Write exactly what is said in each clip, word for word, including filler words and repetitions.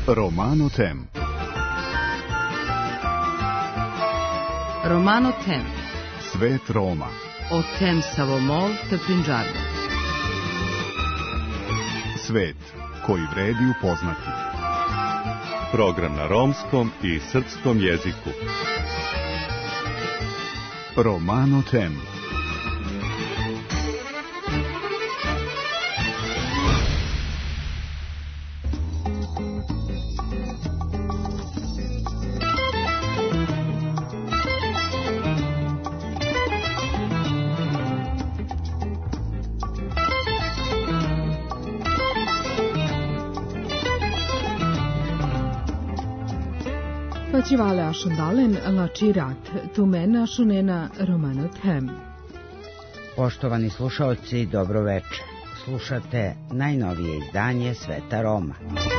Romano Tem. Romano Tem. Svet Roma. O tem Savomol te Punjaba. Svet koji vredi upoznati. Program na romskom i srpskom jeziku. Romano Tem. Facivale ašandalen lači rat, tumena šunena Romano Tem. Poštovani slušaoci, dobro veče. Slušate najnovije izdanje Sveta Roma.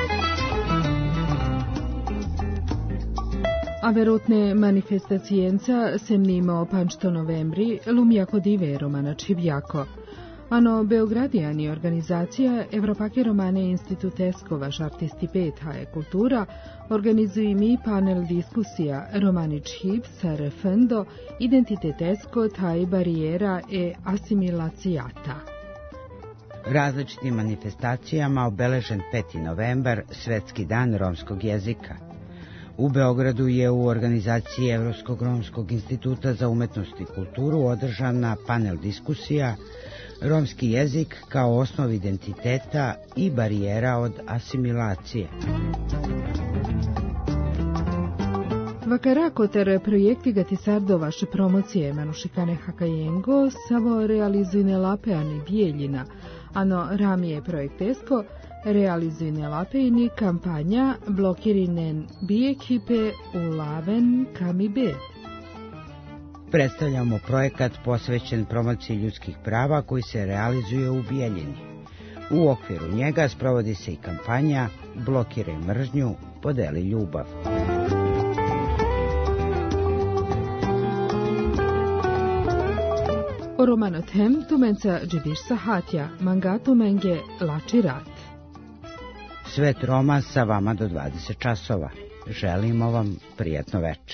Averutne manifestacijenca semnimo pančto novembri lumjako dive Romana Čivjako. Ano Beogradijani organizacija Evropake Romane Institutesko vaš artistipet haje kultura organizuju mi panel diskusija Romanič hib sa refendo identitetesko taj barijera e asimilacijata. Različitim manifestacijama obeležen peti novembar, Svetski dan romskog jezika. U Beogradu je u organizaciji Evropskog romskog instituta za umetnost i kulturu održana panel diskusija Romski jezik kao osnov identiteta i barijera od asimilacije. Vakarakoter projekti gatisardo vaše promocije manušikane hakajengo savo realizujne lapeani bijeljina, ano ramije projektesko realizujne lapejni kampanja blokirinen bijekipe u laven kamibe. Predstavljamo projekat posvećen promociji ljudskih prava koji se realizuje u Bijeljini. U okviru njega sprovodi se i kampanja Blokiraj mržnju, podeli ljubav. O Romano Tem tumenca džidiš sahatja, mangato menge lači rat. Svet Roma sa vama do dvadeset časova. Želimo vam prijatno veče.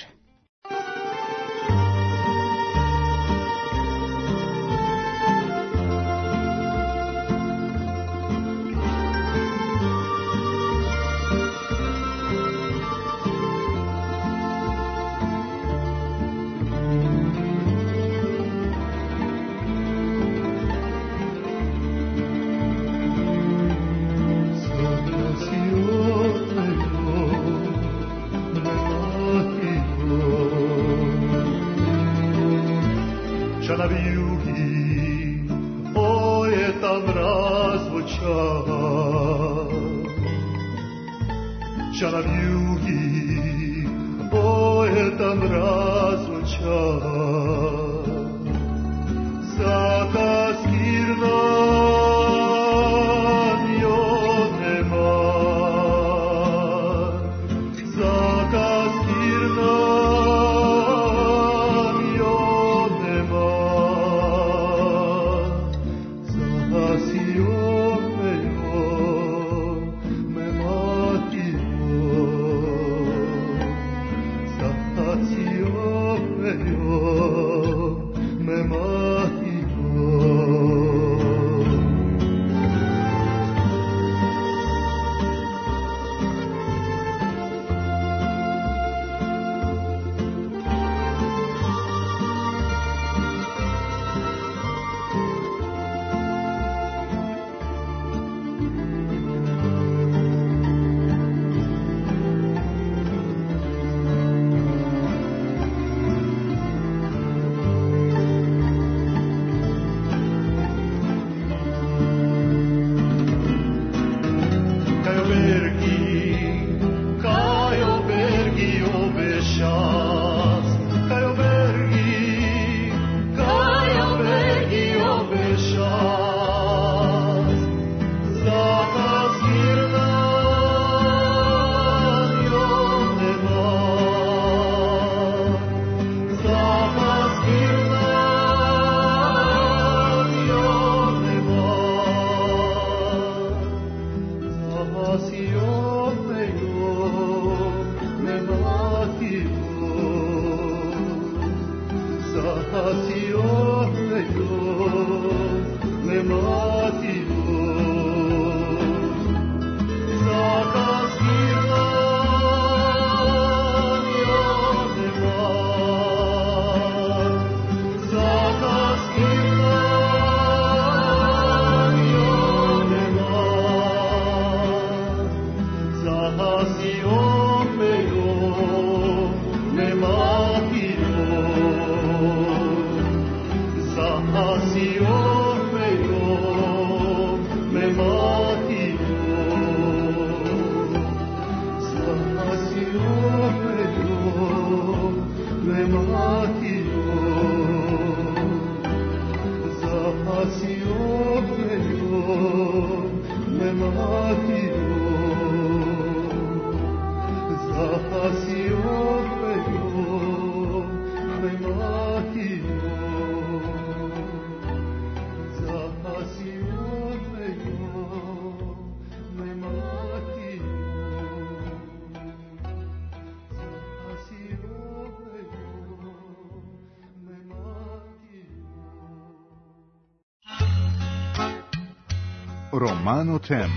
Romano Tem.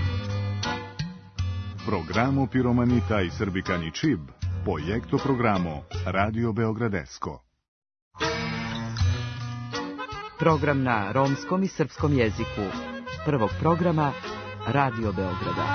Programo Piromanita i Srbikani Čib, projekto programo Radio Beogradesko. Program na romskom i srpskom jeziku. Prvog programa Radio Beograda.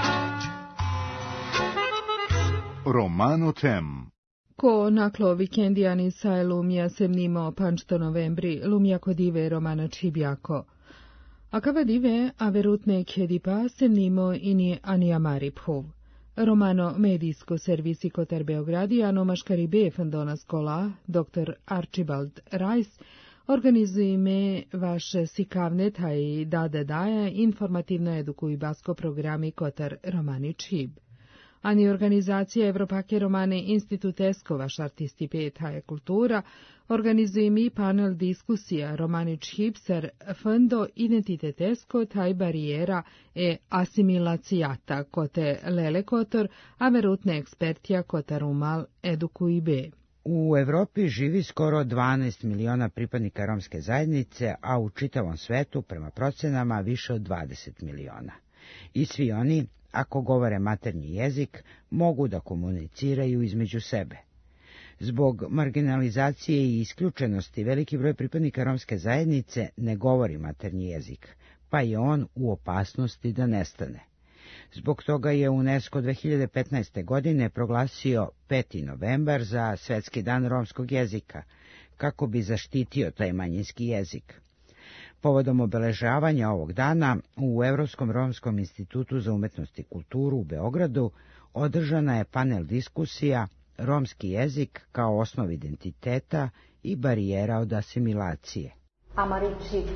Romano Tem. Ko naklo vikendijani sa lumija se mnimo pančto novembri, lumija kodive Romana Čibjako. Acaba dive averut neke dipa se mnimo ini Ania Mariphu. Romano medijsko servisi Kotar Beogradijano maškaribe fandona skola, doktor Archibald Rice, organizuje me vaše sikavne taj dade daje informativno edukuju basko programi Kotar Romani Čib. Ani organizacija Evropake Romane Institutesko vaš artisti petaje kultura, organizuje mi panel diskusija Romani Čib ser fondo identitetesko taj barijera e asimilacijata kote lele kotor, a verutne ekspertija kotar umal edukuju be. U Evropi živi skoro dvanaest miliona pripadnika romske zajednice, a u čitavom svetu, prema procenama, više od dvadeset miliona. I svi oni, ako govore maternji jezik, mogu da komuniciraju između sebe. Zbog marginalizacije i isključenosti veliki broj pripadnika romske zajednice ne govori maternji jezik, pa je on u opasnosti da nestane. Zbog toga je UNESCO dve hiljade petnaeste. godine proglasio peti novembar za Svetski dan romskog jezika, kako bi zaštitio taj manjinski jezik. Povodom obeležavanja ovog dana u Evropskom romskom institutu za umetnost i kulturu u Beogradu održana je panel diskusija Romski jezik kao osnov identiteta i barijera od asimilacije. Amaričip.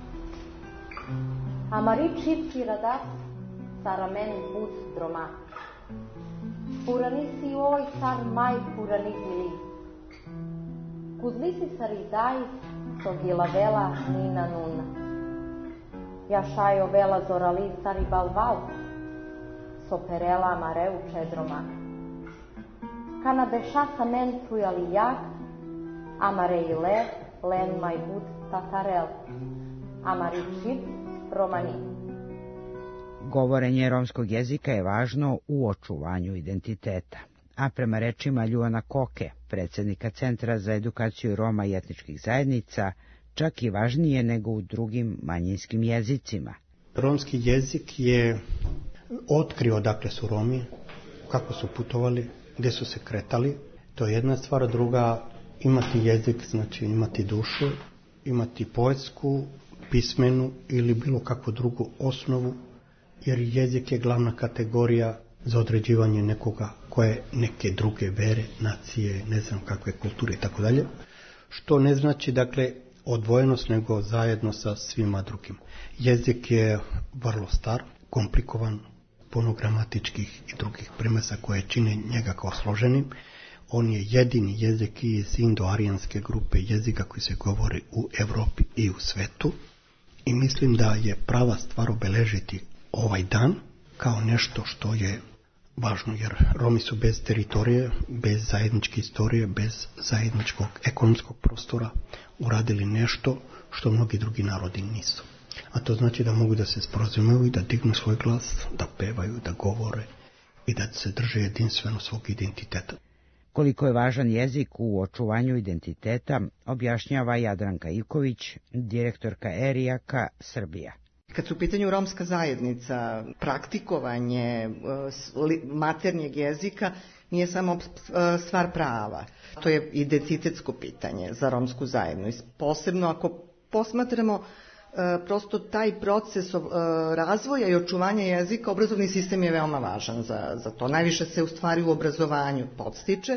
Amaričip kiradas saramen bus droma. Puranisi oj sar maj puranizili. Kuzlisi saridaj sogila vela nina nuna. Jašajo vela zorali sari balval. Soperela mareu čedroma. Kana bešasa men trujali jak, amare ile len maj bud tatarel. Amari čip romani. Govorenje romskog jezika je važno u očuvanju identiteta. A prema rečima Ljuana Koke, predsjednika Centra za edukaciju Roma i etničkih zajednica, čak i važnije nego u drugim manjinskim jezicima. Romski jezik je otkrio odakle su Romi, kako su putovali, gdje su se kretali. To je jedna stvar, druga, imati jezik, znači imati dušu, imati poetsku, pismenu ili bilo kakvu drugu osnovu, jer jezik je glavna kategorija za određivanje nekoga koje neke druge vere, nacije, ne znam kakve kulture i tako dalje, što ne znači dakle odvojenost, nego zajedno sa svima drugim. Jezik je vrlo star, komplikovan, puno gramatičkih i drugih primesa koje čine njega kao složenim. On je jedini jezik iz indoarijanske grupe jezika koji se govori u Evropi i u svetu i mislim da je prava stvar obeležiti ovaj dan kao nešto što je važno, jer Romi su bez teritorije, bez zajedničke istorije, bez zajedničkog ekonomskog prostora uradili nešto što mnogi drugi narodi nisu. A to znači da mogu da se sporazumeju i da dignu svoj glas, da pevaju, da govore i da se drže jedinstveno svog identiteta. Koliko je važan jezik u očuvanju identiteta, objašnjava Jadranka Ivković, direktorka Erijaka Srbija. Kad su u pitanju romska zajednica, praktikovanje maternjeg jezika nije samo stvar prava. To je identitetsko pitanje za romsku zajednicu. Posebno ako posmatramo prosto taj proces razvoja i očuvanja jezika, obrazovni sistem je veoma važan za, za to. Najviše se u stvari u obrazovanju podstiče.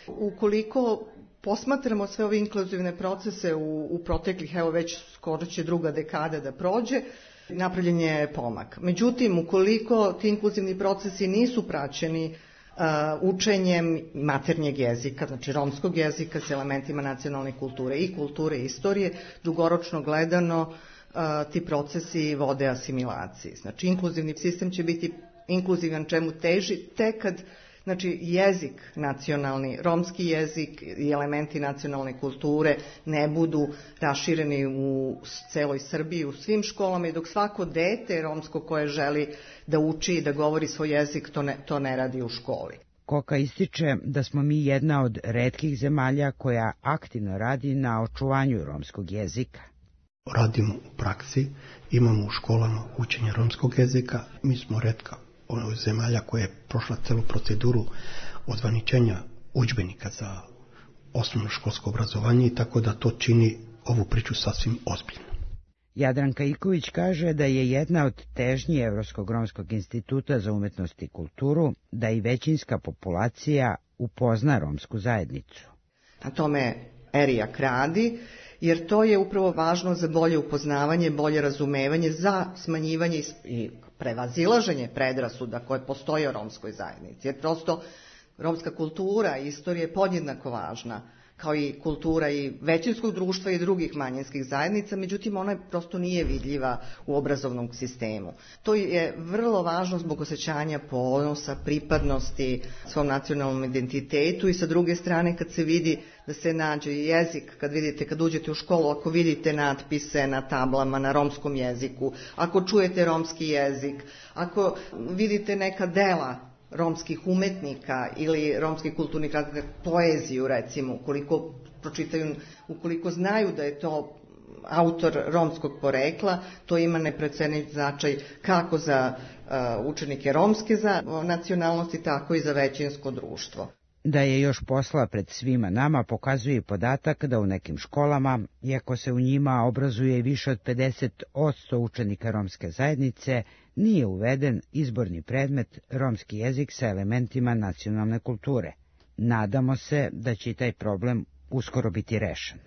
Ukoliko posmatramo sve ove inkluzivne procese u, u proteklih, evo već skoro će druga dekada da prođe, napravljen je pomak. Međutim, ukoliko ti inkluzivni procesi nisu praćeni uh, učenjem maternjeg jezika, znači romskog jezika s elementima nacionalne kulture i kulture i istorije, dugoročno gledano uh, ti procesi vode asimilaciji. Znači, inkluzivni sistem će biti inkluzivan čemu teži tek kad znači jezik nacionalni, romski jezik i elementi nacionalne kulture ne budu rašireni u celoj Srbiji, u svim školama i dok svako dete romsko koje želi da uči i da govori svoj jezik, to ne, to ne radi u školi. Koka ističe da smo mi jedna od retkih zemalja koja aktivno radi na očuvanju romskog jezika. Radimo u praksi, imamo u školama učenje romskog jezika, mi smo retka ono zemalja koja je prošla celu proceduru ozvaničenja udžbenika za osnovno školsko obrazovanje i tako da to čini ovu priču sasvim ozbiljno. Jadranka Iković kaže da je jedna od težnji Evropskog romskog instituta za umetnost i kulturu da i većinska populacija upozna romsku zajednicu. Na tome Erijak radi, jer to je upravo važno za bolje upoznavanje, bolje razumevanje, za smanjivanje i prevazilaženje predrasuda koje postoje o romskoj zajednici. Jer prosto romska kultura i istorija je podjednako važna, kao i kultura i većinskog društva i drugih manjinskih zajednica, međutim ona prosto nije vidljiva u obrazovnom sistemu. To je vrlo važno zbog osjećanja ponosa, pripadnosti svom nacionalnom identitetu i sa druge strane kad se vidi da se nađe jezik, kad vidite, kad uđete u školu, ako vidite natpise na tablama na romskom jeziku, ako čujete romski jezik, ako vidite neka dela romskih umetnika ili romskih kulturnih radnika, poeziju recimo, ukoliko pročitaju, ukoliko znaju da je to autor romskog porekla, to ima neprocenjiv značaj kako za uh, učenike romske za, nacionalnosti, tako i za većinsko društvo. Da je još posla pred svima nama pokazuje podatak da u nekim školama, iako se u njima obrazuje više od pedeset posto učenika romske zajednice, nije uveden izborni predmet romski jezik sa elementima nacionalne kulture. Nadamo se da će taj problem uskoro biti rešen.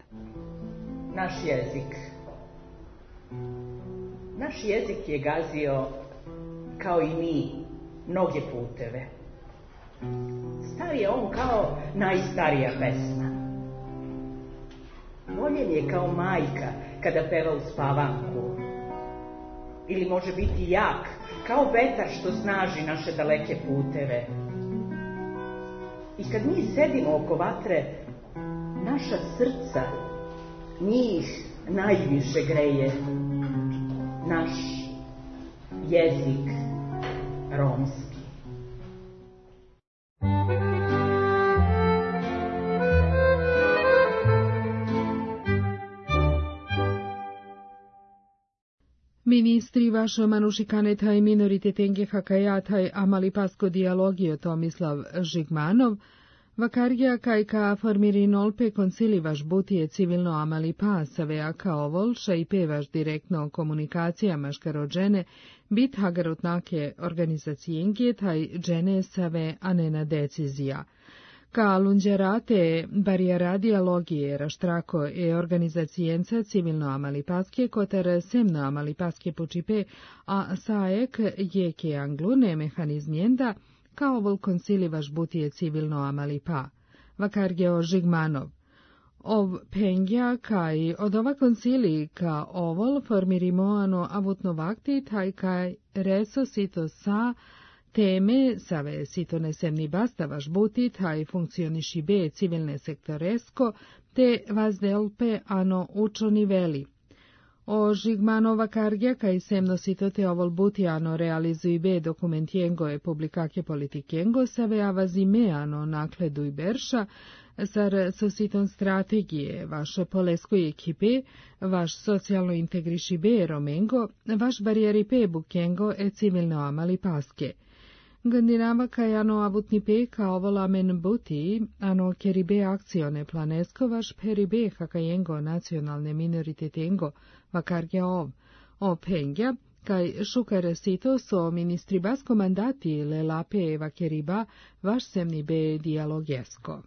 Naš jezik. Naš jezik je gazio, kao i mi, mnoge puteve. Star je on kao najstarija pesma. Voljen je kao majka kada peva u spavanku. Ili može biti jak, kao vetar što snaži naše daleke puteve. I kad mi sedimo oko vatre, naša srca njih najviše greje. Naš jezik romski. Ministri vaša Manušikaneta minoriteten hakajataj amalipasko dialogio Tomislav Žigmanov, vakarja kajka formirinolpe koncilivaš butije civilno amalipasave aka ovolša i pevaš direktno komunikacijama škarođene, bit hagarotnake organizacijenke taj dženesave, a ne na decizija. Ka lunđerate barijara dialogije raštrako e organizacijenca civilno amalipaske kotar semno amalipaske počipe, a saek jeke anglune mehanizmjenda kao vol koncilivaš butije civilno amalipa. Vakargeo Žigmanov. Ov pengja kaj od ova koncili ka ovol formirimoano avutno vakti taj kaj reso sito sa Teme save sitone semni bastavaš butit, haj funkcioniši be civilne sektoresko, te vazdelpe ano učoni veli. O Žigmanova kargja kaj semno sitote ovol buti ano realizuj be dokumentiengo e publikake politikengo save avazime ano nakleduj berša, sar sositon strategije, vaše poleskoj ekipe, vaš socijalno integriši be romengo, vaš barijeri pe bukengo e civilno amali paske. Gandinava kaj ano avutni pe kao volamen buti, ano keribe akcione planesko vaš peribe hakajengo nacionalne minoritetengo, vakarge ov, o pengja, kaj šukare sito so ministri basko mandati le lape vakeriba vaš semni be dialogesko.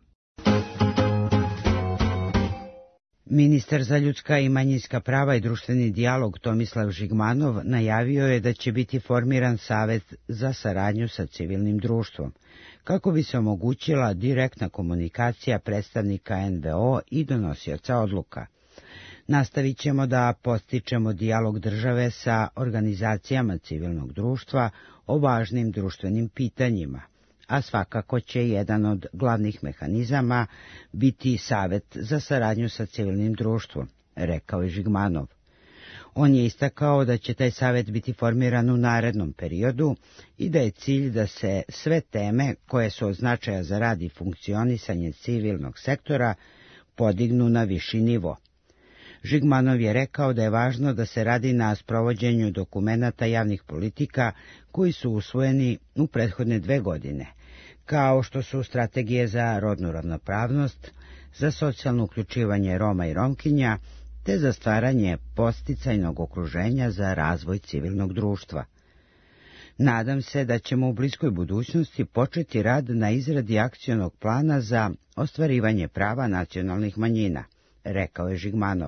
Ministar za ljudska i manjinska prava i društveni dijalog Tomislav Žigmanov najavio je da će biti formiran Savet za saradnju sa civilnim društvom, kako bi se omogućila direktna komunikacija predstavnika en ve o i donosioca odluka. Nastavit ćemo da postičemo dijalog države sa organizacijama civilnog društva o važnim društvenim pitanjima, a svakako će jedan od glavnih mehanizama biti Savet za saradnju sa civilnim društvom, rekao je Žigmanov. On je istakao da će taj savet biti formiran u narednom periodu i da je cilj da se sve teme koje su od značaja za rad i funkcionisanje civilnog sektora podignu na viši nivo. Žigmanov je rekao da je važno da se radi na sprovođenju dokumenata javnih politika koji su usvojeni u prethodne dve godine, kao što su strategije za rodnu ravnopravnost, za socijalno uključivanje Roma i Romkinja, te za stvaranje podsticajnog okruženja za razvoj civilnog društva. Nadam se da ćemo u bliskoj budućnosti početi rad na izradi akcionog plana za ostvarivanje prava nacionalnih manjina, rekao je Žigmanov.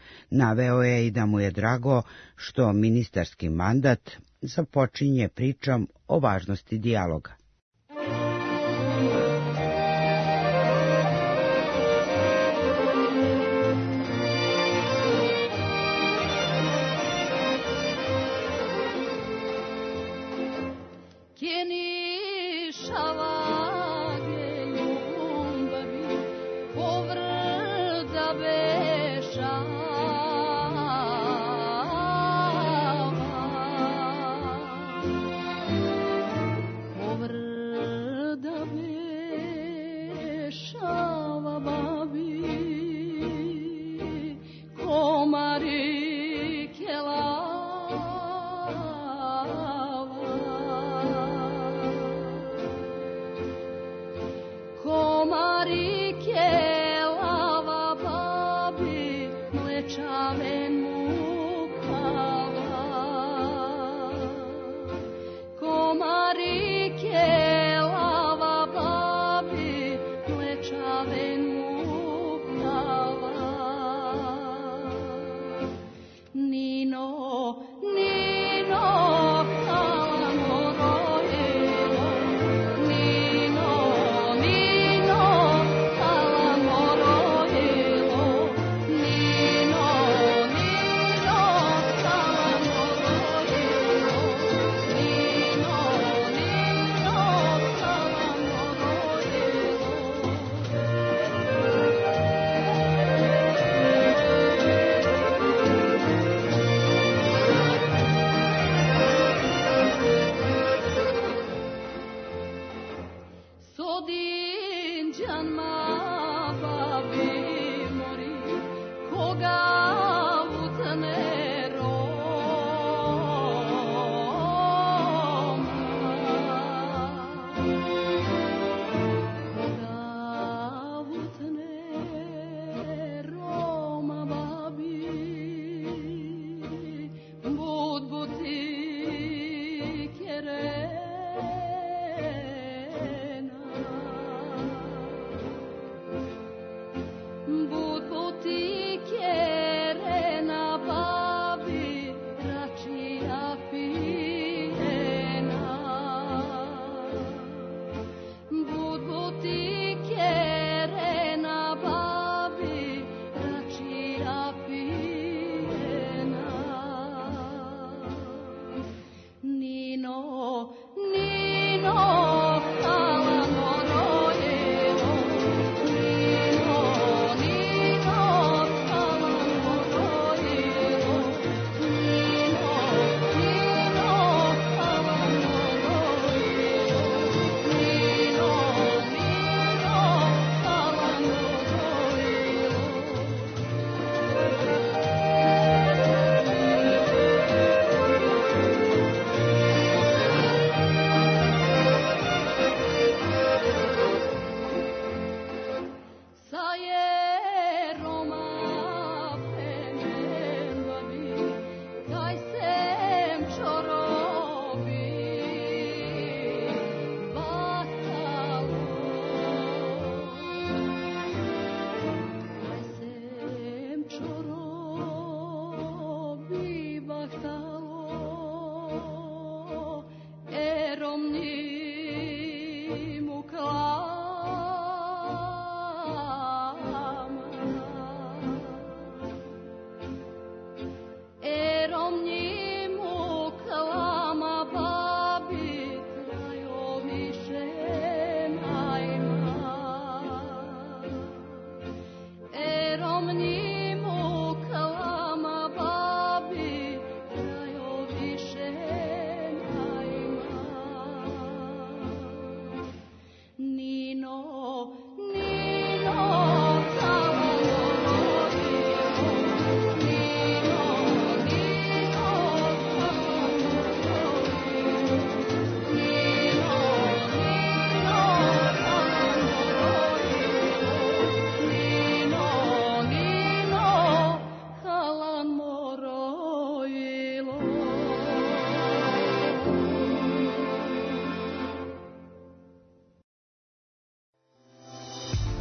Naveo je i da mu je drago što ministarski mandat započinje pričom o važnosti dijaloga. But botike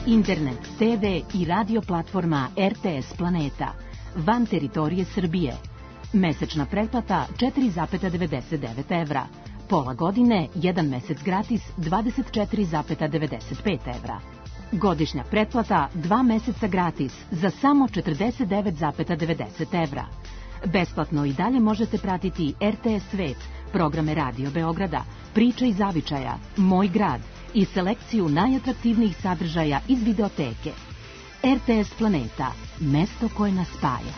internet, te ve i radio platforma R T S Planeta, van teritorije Srbije. Mesečna pretplata četiri zarez devedeset devet evra. Pola godine, jedan mesec gratis, dvadeset četiri zarez devedeset pet evra. Godišnja pretplata, dva meseca gratis, za samo četrdeset devet zarez devedeset evra. Besplatno i dalje možete pratiti R T S Svet, programe Radio Beograda, Priče i zavičaja, Moj grad i selekciju najatraktivnijih sadržaja iz videoteke. R T S Planeta, mesto koje nas spaja.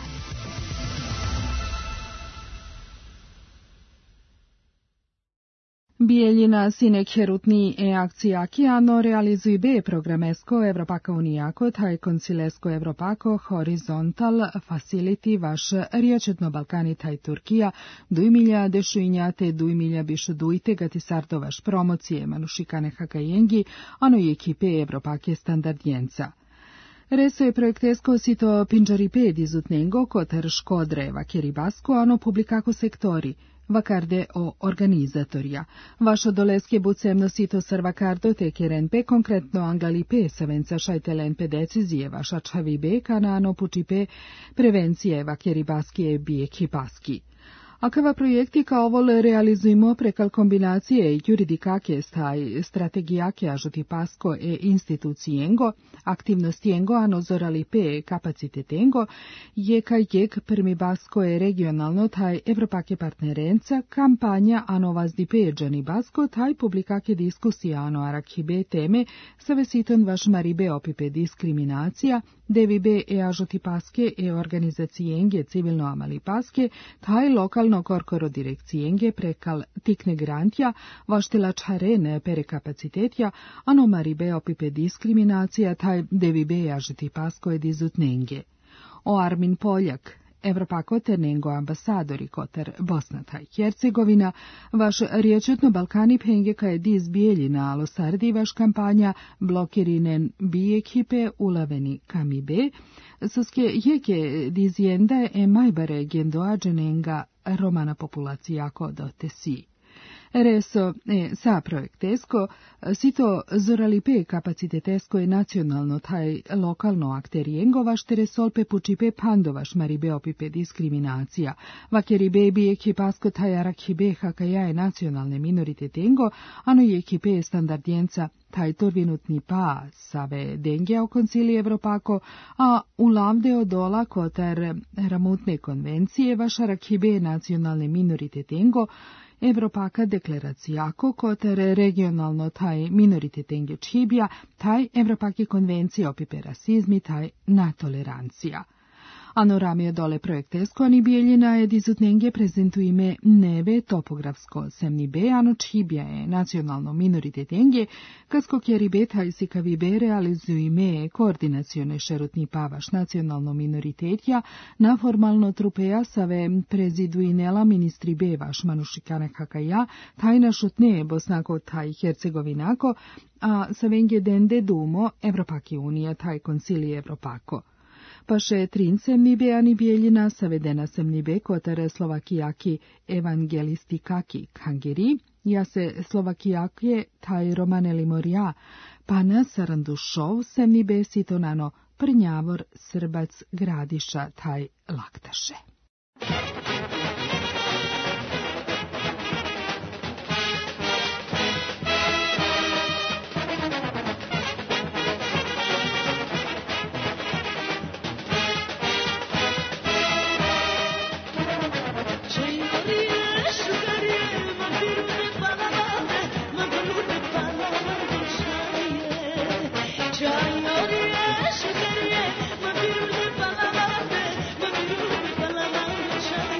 Bijeljina sinek herutni e akcijaki ano realizuj be programesko Evropaka unijako taj koncilesko Evropako horizontal facility vaš riječetno Balkani taj Turkija dujmilja dešuinja te dujmilja bišu dujte gati sarto vaš promocije manušikane hakajengi ano i ekipe Evropake standardjenca. Reso je projektesko sito pinđariped izutnengo kotar škodre vakeribasko ano publikako sektori, vakarde o organizatorija. Vašo doleske bucemno sito sarvakardo te kerenpe konkretno anglalipe savenca šajtelenpe decizije vaša čavibe kanano pučipe prevencije vakeribaskije bijekibaski. Akava projekti kao ovo realizujemo prekal kombinacije juridikake staj strategijake ažoti pasko e institucijengo, aktivnostijengo anozorali pe kapacitetengo, je kaj jek prmi basko je regionalno taj Evropake partnerenca, kampanja ano vazdi peđani basko, taj publikake diskusija ano arakhibe teme, savesiton vaš maribe opipe diskriminacija, devibe e ažoti paske e organizacijenge civilno amali paske, taj lokal korkoro direkcijenge prekal tikne grantja, vaštila čarene pere kapacitetja, ano maribe opipe diskriminacija, taj devibe jažiti pasko ed izutnenge. O Armin Poljak, Evropako tenengo ambasadori kotar Bosna taj Hercegovina, vaš riječetno Balkani penge kaj diz bijeljina alo sardi vaš kampanja blokirinen bi ekipe ulaveni kamibe, soske jeke dizjenda e majbare gendoađenenga romana populacijako do tesi. Reso e sa projektesko, sito zoralipe kapacitetesko je nacionalno taj lokalno akterijengo vaš teresolpe pučipe pandovaš maribe opipe diskriminacija, vakeribe bi ekipasko taj arakhibe hakaja je nacionalne minoritetengo, ano je ekipe standardjenca taj torvinutni pa save denge o koncili Evropako, a u lavde odola kotar ramutne konvencije vaš arakhibe nacionalne minoritetengo, Evropaka deklaracijako kotar regionalno taj minoritetenge čibija, taj Evropake konvencije opipe rasizmi, taj natolerancija. Ano ramije dole projektesko ani bijeljina je dizutnenge prezentujime neve topografsko semni be, ano čibija je nacionalno minoritetenge, kasko kjeri be taj sikavi be realizujime koordinacione šerutni pavaš nacionalno minoritetja, na formalno trupeja save preziduinela ministri be vaš manušikane hakaja, taj našutne bosnako taj hercegovinako, a savenge dende dumo Evropaki unija taj koncili Evropako. Paše trince mibe ani bijeljina savedena sem nibe kotar Slovakijaki evangelistikaki kangeri, ja se Slovakijake taj romaneli morja, pana sarandušov sem nibe sitonano prnjavor Srbac gradiša taj laktaše. Shut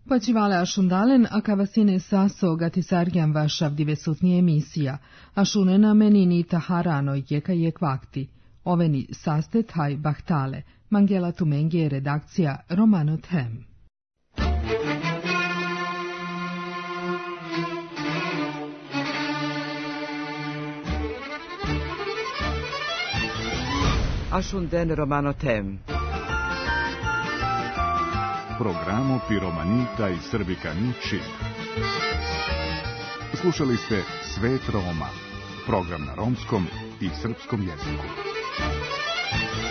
Počivale ašundalen, a kavasine saso gatisarjan vašav divesutni emisija, a šunena menini taharano jeka jek vakti. Oveni saste taj bahtale, Mangela Tumenge redakcija Romano Them. Ašunden Romano Tem. Programo Piromanita i Srbikani Čib. Slušali ste Svet Roma, program na romskom i srpskom jeziku.